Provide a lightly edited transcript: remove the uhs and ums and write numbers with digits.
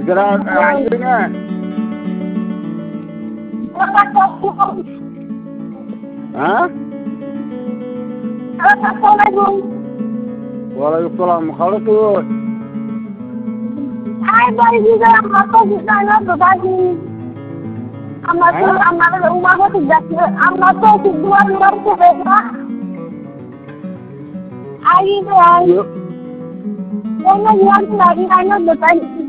Segera anjingnya. Hah? Assalamualaikum. Waalaikumsalam. Kalau tuh. Hai balik juga apa kita nak berbagi. Amat rumah ko tidak amat tu dua orang tu beda. Hai bang. Jangan yang lagi nak berbagi.